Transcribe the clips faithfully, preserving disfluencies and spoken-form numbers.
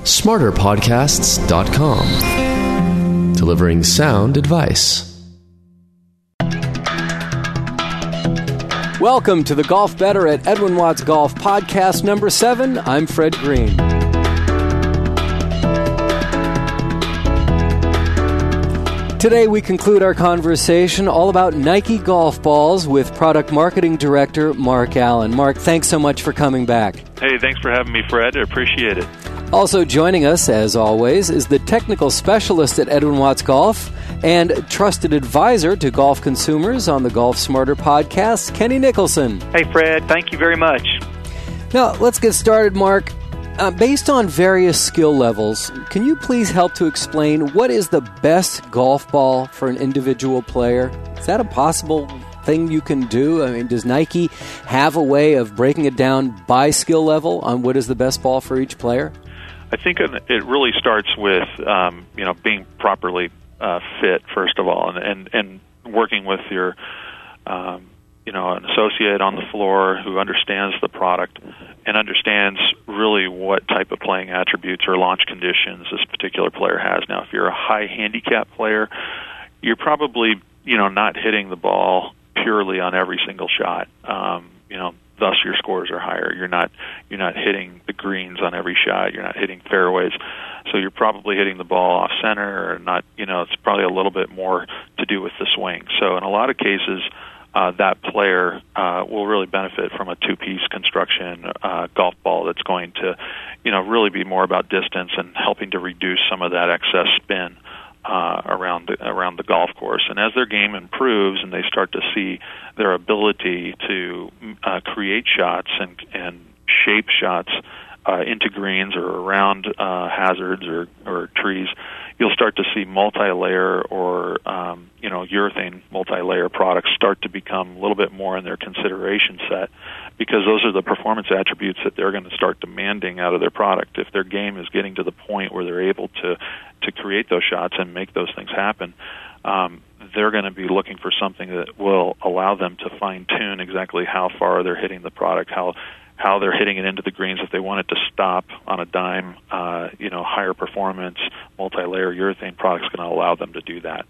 smarter podcasts dot com, delivering sound advice. Welcome to the Golf Better at Edwin Watts Golf podcast number seven. I'm Fred Green. Today we conclude our conversation all about Nike golf balls with product marketing director Mark Allen. Mark, thanks so much for coming back. Hey, thanks for having me, Fred. I appreciate it. Also joining us, as always, is the technical specialist at Edwin Watts Golf and trusted advisor to golf consumers on the Golf Smarter podcast, Kenny Nicholson. Hey, Fred. Thank you very much. Now, let's get started, Mark. Uh, based on various skill levels, can you please help to explain what is the best golf ball for an individual player? Is that a possible thing you can do? I mean, does Nike have a way of breaking it down by skill level on what is the best ball for each player? I think it really starts with um, you know being properly uh, fit, first of all, and and, and working with your um, you know an associate on the floor who understands the product and understands really what type of playing attributes or launch conditions this particular player has. Now, if you're a high handicap player, you're probably you know not hitting the ball purely on every single shot. Um, you know. Thus, your scores are higher. You're not you're not hitting the greens on every shot. You're not hitting fairways, so you're probably hitting the ball off center, or not. You know, it's probably a little bit more to do with the swing. So, in a lot of cases, uh, that player uh, will really benefit from a two-piece construction uh, golf ball that's going to, you know, really be more about distance and helping to reduce some of that excess spin Uh, around the, around the golf course. And as their game improves and they start to see their ability to uh, create shots and and shape shots uh, into greens or around uh, hazards or, or trees, you'll start to see multi-layer or um, you know urethane multi-layer products start to become a little bit more in their consideration set, because those are the performance attributes that they're going to start demanding out of their product. If their game is getting to the point where they're able to to create those shots and make those things happen, um, they're going to be looking for something that will allow them to fine-tune exactly how far they're hitting the product, how how they're hitting it into the greens. If they want it to stop on a dime, uh, you know, higher performance multi-layer urethane products going to allow them to do that.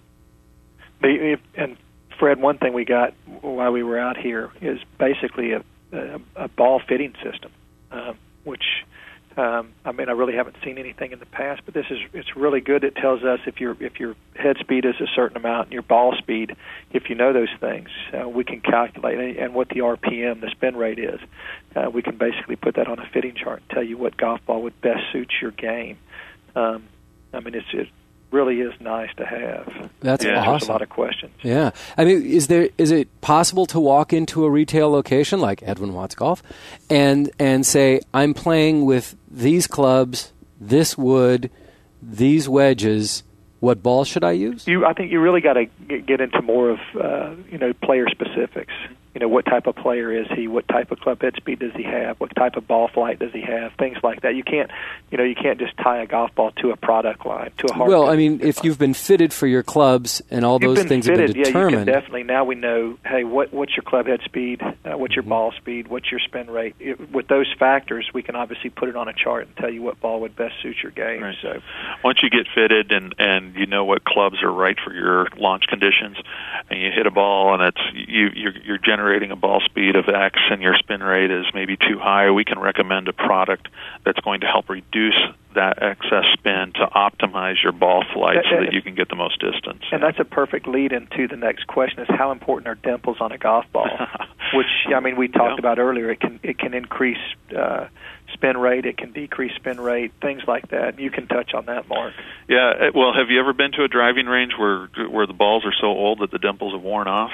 And Fred, one thing we got while we were out here is basically a, a, a ball fitting system, uh, which um, I mean I really haven't seen anything in the past, but this is it's really good. It tells us if your if your head speed is a certain amount and your ball speed, if you know those things, uh, we can calculate, and what the R P M, the spin rate is. Uh, we can basically put that on a fitting chart and tell you what golf ball would best suit your game. Um, I mean, it's it really is nice to have. That's yeah, awesome. There's a lot of questions. Yeah, I mean, is there is it possible to walk into a retail location like Edwin Watts Golf and and say, I'm playing with these clubs, this wood, these wedges, what ball should I use? You, I think you really got to get into more of uh, you know player specifics. You know, what type of player is he? What type of club head speed does he have? What type of ball flight does he have? Things like that. You can't, you know, you can't just tie a golf ball to a product line, to a hard. Well, I mean, if you've been fitted for your clubs and all you've those been things fitted, have been determined, yeah, you can definitely. Now we know, hey, what what's your club head speed? Uh, what's your ball speed? What's your spin rate? It, with those factors, we can obviously put it on a chart and tell you what ball would best suit your game. Right. So, once you get fitted and and you know what clubs are right for your launch conditions, and you hit a ball and it's you you're, you're generating a ball speed of X and your spin rate is maybe too high, we can recommend a product that's going to help reduce that excess spin to optimize your ball flight so that you can get the most distance. And that's a perfect lead into the next question: is how important are dimples on a golf ball? Which, I mean, we talked yeah. about earlier. It can it can increase uh, spin rate, it can decrease spin rate, things like that. You can touch on that, Mark. Yeah. Well, have you ever been to a driving range where where the balls are so old that the dimples have worn off?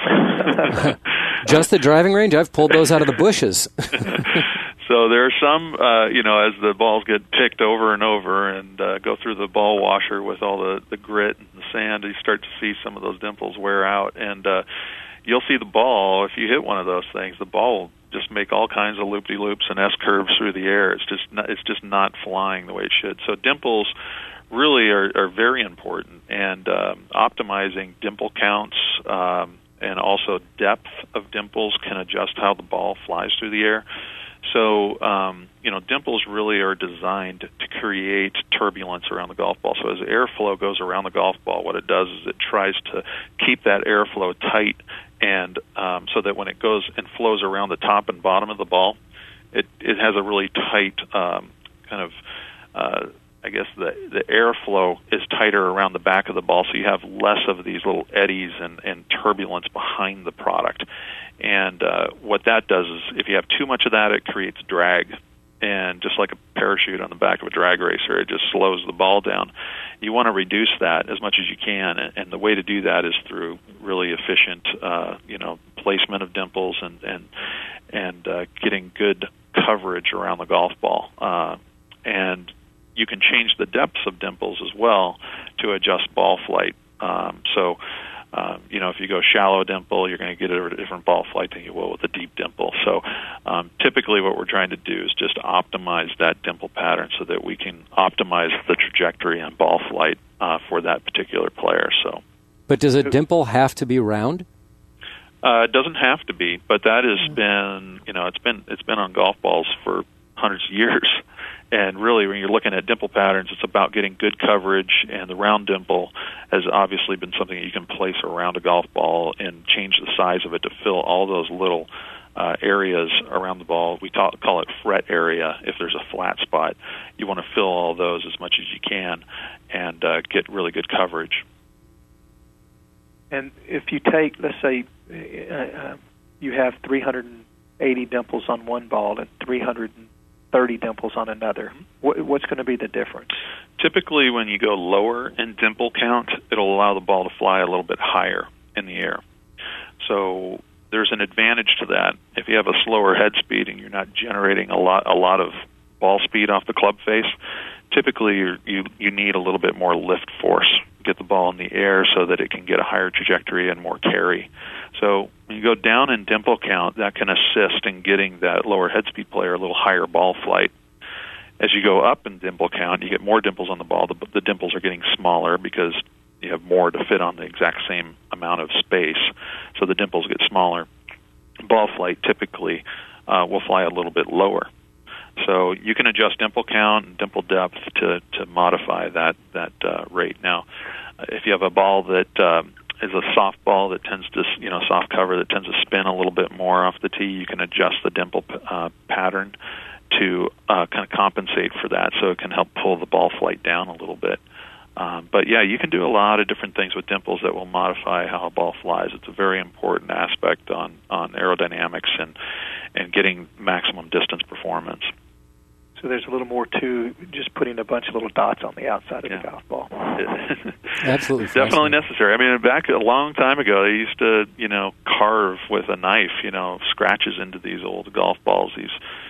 Just the driving range? I've pulled those out of the bushes. So there are some, uh, you know, as the balls get picked over and over and uh, go through the ball washer with all the, the grit and the sand, you start to see some of those dimples wear out. And uh, you'll see the ball, if you hit one of those things, the ball will just make all kinds of loop-de-loops and S-curves through the air. It's just not, it's just not flying the way it should. So dimples really are, are very important, and um, optimizing dimple counts um, and also depth of dimples can adjust how the ball flies through the air. So, um, you know, dimples really are designed to create turbulence around the golf ball. So as airflow goes around the golf ball, what it does is it tries to keep that airflow tight, and um, so that when it goes and flows around the top and bottom of the ball, it, it has a really tight um, kind of, uh, I guess the, the airflow is tighter around the back of the ball, so you have less of these little eddies and, and turbulence behind the product. And uh, what that does is if you have too much of that, it creates drag. And just like a parachute on the back of a drag racer, it just slows the ball down. You want to reduce that as much as you can, and, and the way to do that is through really efficient, uh, you know, placement of dimples and and and uh, getting good coverage around the golf ball. Uh, and you can change the depths of dimples as well to adjust ball flight. Um, so. Um, you know, if you go shallow dimple, you're going to get a different ball flight than you will with a deep dimple. So um, typically what we're trying to do is just optimize that dimple pattern so that we can optimize the trajectory and ball flight uh, for that particular player. So, But does a dimple have to be round? Uh, it doesn't have to be, but that has been, you know, it's been it's been on golf balls for hundreds of years. And really, when you're looking at dimple patterns, it's about getting good coverage, and the round dimple has obviously been something that you can place around a golf ball and change the size of it to fill all those little uh, areas around the ball. We call, call it fret area. If there's a flat spot, you want to fill all those as much as you can and uh, get really good coverage. And if you take, let's say, uh, you have three hundred eighty dimples on one ball and three hundred thirty dimples on another, what, what's going to be the difference? Typically, when you go lower in dimple count, it'll allow the ball to fly a little bit higher in the air. So there's an advantage to that. If you have a slower head speed and you're not generating a lot, a lot of ball speed off the club face, typically you're, you you need a little bit more lift force. Get the ball in the air so that it can get a higher trajectory and more carry. So when you go down in dimple count, that can assist in getting that lower head speed player a little higher ball flight. As you go up in dimple count, you get more dimples on the ball. The, the dimples are getting smaller because you have more to fit on the exact same amount of space. So the dimples get smaller. Ball flight typically uh, will fly a little bit lower. So you can adjust dimple count and dimple depth to, to modify that that uh, rate. Now, if you have a ball that um, is a soft ball that tends to, you know, soft cover that tends to spin a little bit more off the tee, you can adjust the dimple uh, pattern to uh, kind of compensate for that, so it can help pull the ball flight down a little bit. Um, but yeah, you can do a lot of different things with dimples that will modify how a ball flies. It's a very important aspect on, on aerodynamics and and getting maximum distance performance. So there's a little more to just putting a bunch of little dots on the outside of yeah. the golf ball. Absolutely, definitely necessary. I mean, back a long time ago, they used to, you know, carve with a knife, you know, scratches into these old golf balls, these,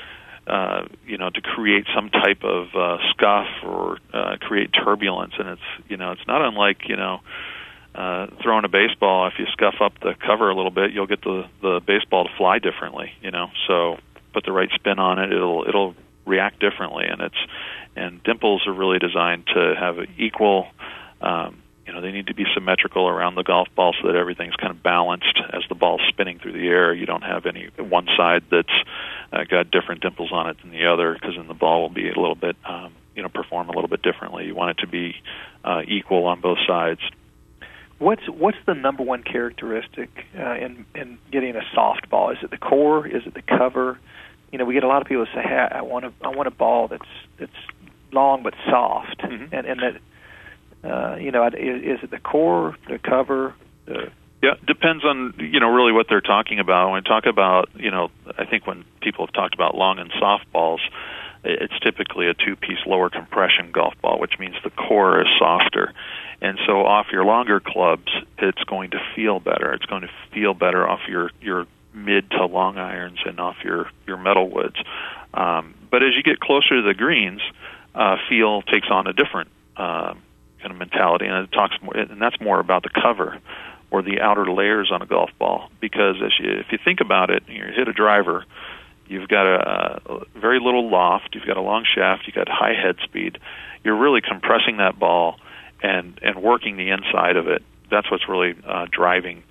uh, you know, to create some type of uh, scuff or uh, create turbulence. And it's, you know, it's not unlike, you know, uh, throwing a baseball. If you scuff up the cover a little bit, you'll get the the baseball to fly differently. You know, so put the right spin on it, it'll it'll react differently, and it's and dimples are really designed to have an equal, um, you know, they need to be symmetrical around the golf ball so that everything's kind of balanced as the ball's spinning through the air. You don't have any one side that's uh, got different dimples on it than the other, because then the ball will be a little bit, um, you know, perform a little bit differently. You want it to be uh, equal on both sides. What's what's the number one characteristic uh, in in getting a soft ball? Is it the core? Is it the cover? You know, we get a lot of people that say, hey, I want a, I want a ball that's that's long but soft, mm-hmm. and and that uh, you know, is, is it the core, the cover? The... Yeah, depends on, you know, really what they're talking about. When we talk about, you know, I think when people have talked about long and soft balls, it's typically a two-piece lower compression golf ball, which means the core is softer. And so off your longer clubs, it's going to feel better. It's going to feel better off your your mid to long irons and off your, your metal woods. Um, but as you get closer to the greens, uh, feel takes on a different uh, kind of mentality, and it talks more, and that's more about the cover or the outer layers on a golf ball. Because as you, if you think about it, you hit a driver, you've got a, a very little loft, you've got a long shaft, you've got high head speed. You're really compressing that ball and and working the inside of it. That's what's really uh, driving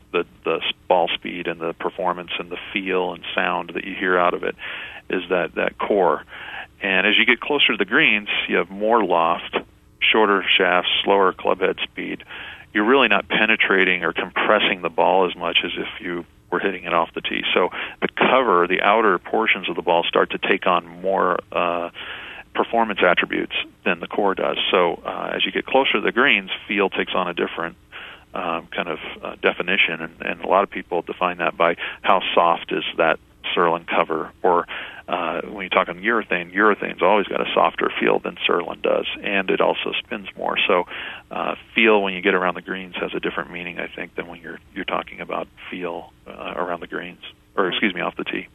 the the ball speed and the performance and the feel and sound that you hear out of it is that that core. And as you get closer to the greens, you have more loft, shorter shafts, slower club head speed. You're really not penetrating or compressing the ball as much as if you were hitting it off the tee. So the cover, the outer portions of the ball start to take on more uh, performance attributes than the core does. So uh, as you get closer to the greens, feel takes on a different um, kind of uh, definition, and, and a lot of people define that by how soft is that Surlyn cover, or uh, when you talk on urethane, urethane's always got a softer feel than Surlyn does, and it also spins more. So uh, feel when you get around the greens has a different meaning, I think, than when you're you're talking about feel uh, around the greens, or excuse me, off the tee.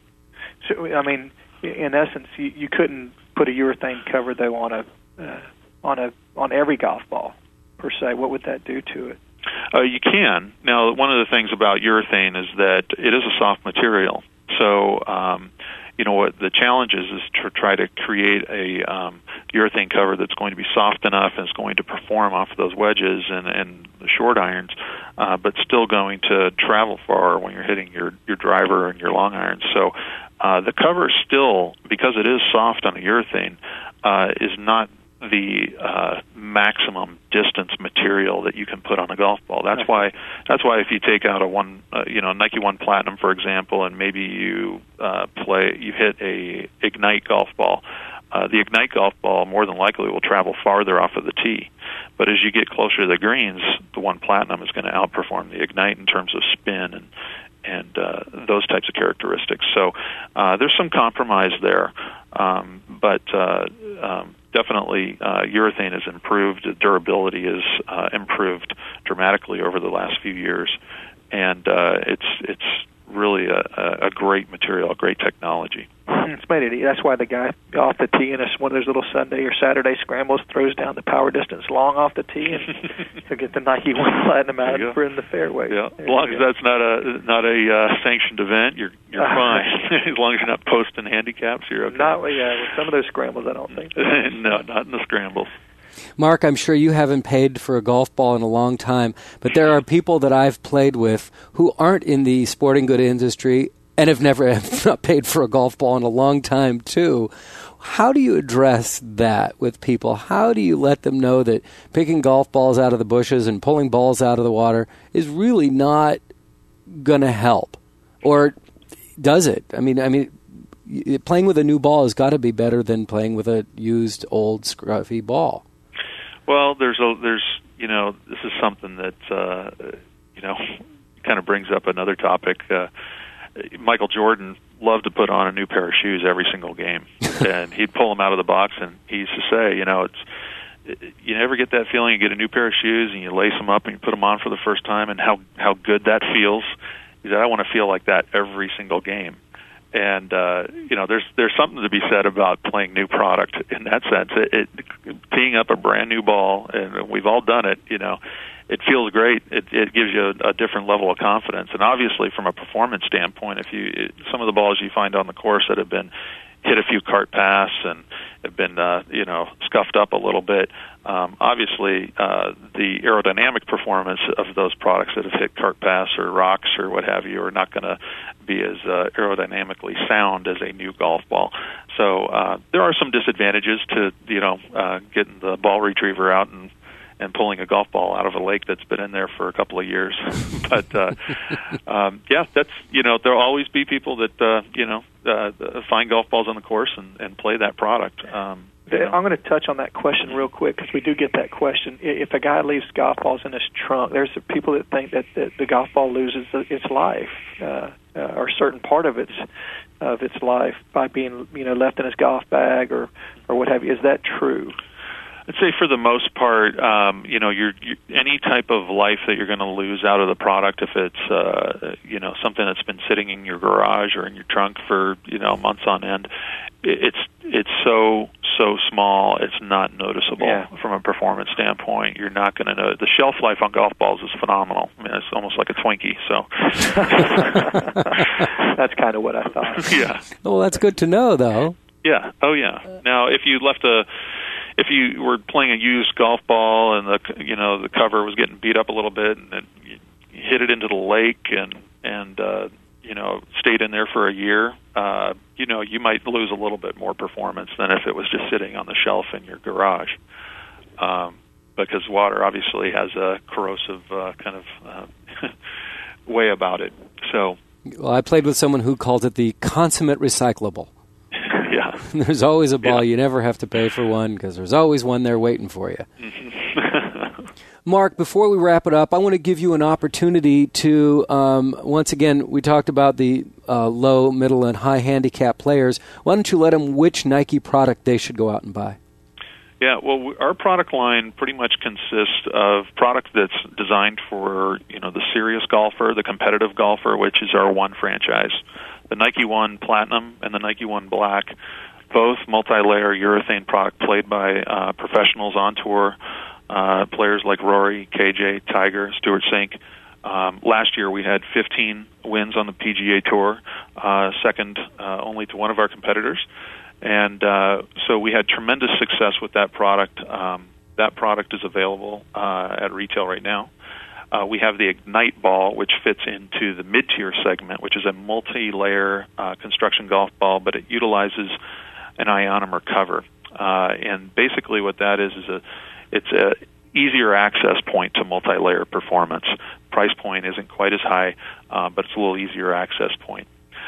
So I mean, in essence, you, you couldn't put a urethane cover though on a uh, on a on every golf ball per se. What would that do to it? Uh, you can. Now, one of the things about urethane is that it is a soft material. So, um, you know, what the challenge is is to try to create a um, urethane cover that's going to be soft enough and is going to perform off of those wedges and, and the short irons, uh, but still going to travel far when you're hitting your, your driver and your long irons. So uh, the cover still, because it is soft on a urethane, uh, is not the uh, maximum distance material that you can put on a golf ball. That's why. That's why if you take out a one, uh, you know, Nike One Platinum, for example, and maybe you uh, play, you hit a Ignite golf ball. Uh, the Ignite golf ball more than likely will travel farther off of the tee. But as you get closer to the greens, the One Platinum is going to outperform the Ignite in terms of spin and and uh, those types of characteristics. So uh, there's some compromise there, um, but uh, um, definitely uh, urethane has improved. The durability has uh, improved dramatically over the last few years, and uh, it's it's really a, a great material, a great technology. It's made it. That's why the guy off the tee in a, one of those little Sunday or Saturday scrambles throws down the power distance long off the tee, and he'll get the Nike One Platinum out for in the fairway. Yeah, as long as go. that's not a not a uh, sanctioned event, you're you're fine. As long as you're not posting handicaps, you're okay. Not yeah, with some of those scrambles, I don't think. No, not in the scrambles. Mark, I'm sure you haven't paid for a golf ball in a long time, but there are people that I've played with who aren't in the sporting good industry and have never have not paid for a golf ball in a long time, too. How do you address that with people? How do you let them know that picking golf balls out of the bushes and pulling balls out of the water is really not going to help? Or does it? I mean, I mean, playing with a new ball has got to be better than playing with a used, old, scruffy ball. Well, there's a there's you know this is something that uh, you know kind of brings up another topic. Uh, Michael Jordan loved to put on a new pair of shoes every single game, and he'd pull them out of the box, and he used to say, you know, it's you never get that feeling. You get a new pair of shoes, and you lace them up, and you put them on for the first time, and how how good that feels. He said, I want to feel like that every single game. And uh, you know, there's there's something to be said about playing new product in that sense. It, it teeing up a brand new ball, and we've all done it. You know, it feels great. It, it gives you a, a different level of confidence. And obviously, from a performance standpoint, if you it, some of the balls you find on the course that have been hit a few cart paths and have been uh, you know scuffed up a little bit. Um, obviously, uh, the aerodynamic performance of those products that have hit cart paths or rocks or what have you are not going to be as uh, aerodynamically sound as a new golf ball. So uh, there are some disadvantages to you know uh, getting the ball retriever out and and pulling a golf ball out of a lake that's been in there for a couple of years. But uh, um, yeah, that's you know there'll always be people that uh, you know uh, find golf balls on the course and, and play that product. Um, you know. I'm going to touch on that question real quick because we do get that question. If a guy leaves golf balls in his trunk, there's people that think that, that the golf ball loses its life uh, uh, or a certain part of its of its life by being you know left in his golf bag or or what have you. Is that true? I'd say for the most part, um, you know, you're, you any type of life that you're going to lose out of the product, if it's, uh, you know, something that's been sitting in your garage or in your trunk for, you know, months on end, it's it's so, so small, it's not noticeable yeah. from a performance standpoint. You're not going to know. The shelf life on golf balls is phenomenal. I mean, it's almost like a Twinkie, so. That's kind of what I thought. Yeah. Well, that's good to know, though. Yeah. Oh, yeah. Now, if you left a... If you were playing a used golf ball and the you know the cover was getting beat up a little bit and then you hit it into the lake and and uh, you know stayed in there for a year, uh, you know you might lose a little bit more performance than if it was just sitting on the shelf in your garage, um, because water obviously has a corrosive uh, kind of uh, way about it. So, well, I played with someone who called it the consummate recyclable. Yeah, there's always a ball. Yeah. You never have to pay for one because there's always one there waiting for you. Mark, before we wrap it up, I want to give you an opportunity to, um, once again, we talked about the uh, low, middle, and high handicap players. Why don't you let them which Nike product they should go out and buy? Yeah, well, our product line pretty much consists of product that's designed for, you know, the serious golfer, the competitive golfer, which is our One franchise. The Nike One Platinum and the Nike One Black, both multi-layer urethane product played by uh, professionals on tour, uh, players like Rory, K J, Tiger, Stewart Cink. Um, last year we had fifteen wins on the P G A Tour, uh, second uh, only to one of our competitors. And uh, so we had tremendous success with that product. Um, that product is available uh, at retail right now. Uh, we have the Ignite ball, which fits into the mid-tier segment, which is a multi-layer uh, construction golf ball, but it utilizes an ionomer cover. Uh, and basically what that is is a it's a easier access point to multi-layer performance. Price point isn't quite as high, uh, but it's a little easier access point.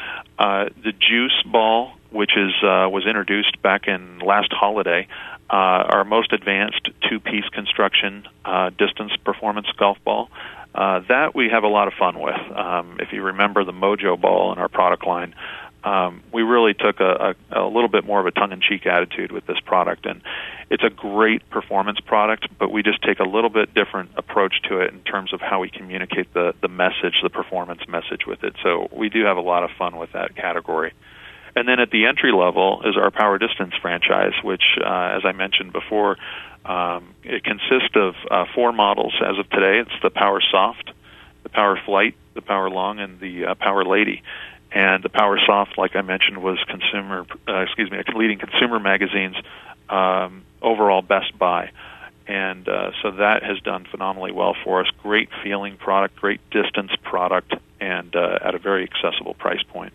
Uh, the Juice ball, which is uh, was introduced back in last holiday, uh, our most advanced two-piece construction uh, distance performance golf ball. Uh, that we have a lot of fun with. Um, if you remember the Mojo ball in our product line, um, we really took a, a, a little bit more of a tongue-in-cheek attitude with this product, and it's a great performance product, but we just take a little bit different approach to it in terms of how we communicate the, the message, the performance message with it. So we do have a lot of fun with that category. And then at the entry level is our Power Distance franchise, which, uh, as I mentioned before, um, it consists of uh, four models as of today. It's the Power Soft, the Power Flight, the Power Long, and the uh, Power Lady. And the Power Soft, like I mentioned, was consumer, uh, excuse me, leading consumer magazine's um, overall best buy. And uh, so that has done phenomenally well for us. Great feeling product, great distance product, and uh, at a very accessible price point.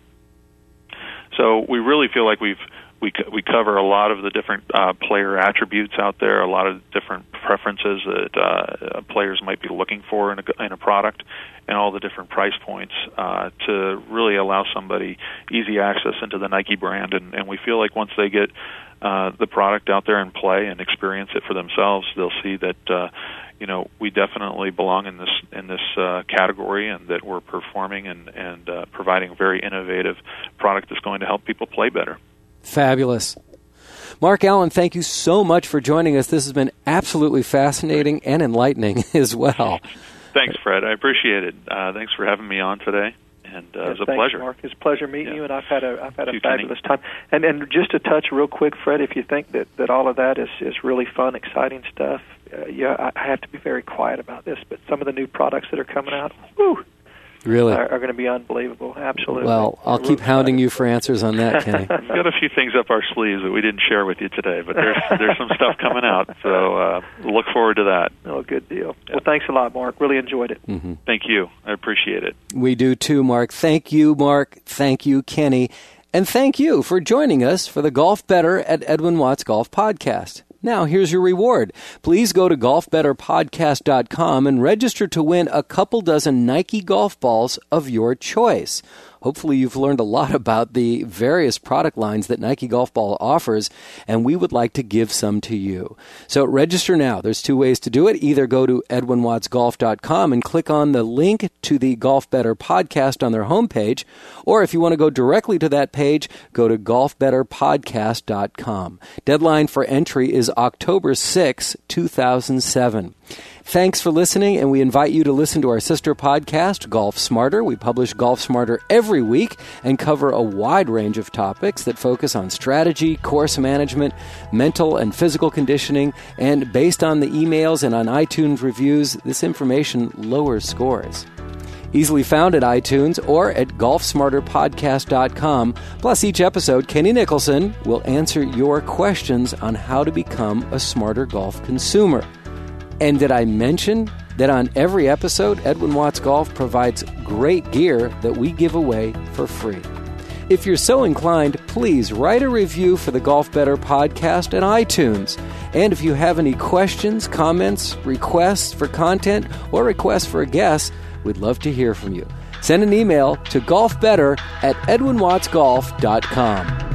So we really feel like we've we we cover a lot of the different uh, player attributes out there, a lot of different preferences that uh, players might be looking for in a, in a product, and all the different price points uh, to really allow somebody easy access into the Nike brand. And, and we feel like once they get uh, the product out there and play and experience it for themselves, they'll see that uh, you know we definitely belong in this in this uh, category, and that we're performing and and uh, providing a very innovative product that's going to help people play better. Fabulous. Mark Allen, thank you so much for joining us. This has been absolutely fascinating and enlightening as well. Thanks, Fred. I appreciate it. Uh, thanks for having me on today, and uh, yes, it was a thanks, pleasure. Mark. It's a pleasure meeting yeah. you, and I've had a I've had a you, fabulous Kenny. time. And and just to touch real quick, Fred, if you think that, that all of that is, is really fun, exciting stuff, uh, yeah, I have to be very quiet about this, but some of the new products that are coming out, whew, Really? Are, are going to be unbelievable. Absolutely. Well, I'll We're keep really hounding excited. you for answers on that, Kenny. We've got a few things up our sleeves that we didn't share with you today, but there's there's some stuff coming out, so uh, look forward to that. Oh, good deal. Well, thanks a lot, Mark. Really enjoyed it. Mm-hmm. Thank you. I appreciate it. We do too, Mark. Thank you, Mark. Thank you, Kenny. And thank you for joining us for the Golf Better at Edwin Watts Golf Podcast. Now, here's your reward. Please go to golf better podcast dot com and register to win a couple dozen Nike golf balls of your choice. Hopefully you've learned a lot about the various product lines that Nike Golf Ball offers, and we would like to give some to you. So register now. There's two ways to do it. Either go to edwin watts golf dot com and click on the link to the Golf Better podcast on their homepage, or if you want to go directly to that page, go to golf better podcast dot com. Deadline for entry is October sixth, two thousand seven. Thanks for listening, and we invite you to listen to our sister podcast, Golf Smarter. We publish Golf Smarter every week and cover a wide range of topics that focus on strategy, course management, mental and physical conditioning, and based on the emails and on iTunes reviews, this information lowers scores. Easily found at iTunes or at golf smarter podcast dot com. Plus, each episode, Kenny Nicholson will answer your questions on how to become a smarter golf consumer. And did I mention that on every episode, Edwin Watts Golf provides great gear that we give away for free. If you're so inclined, please write a review for the Golf Better podcast at iTunes. And if you have any questions, comments, requests for content, or requests for a guest, we'd love to hear from you. Send an email to golfbetter at edwin watts golf dot com.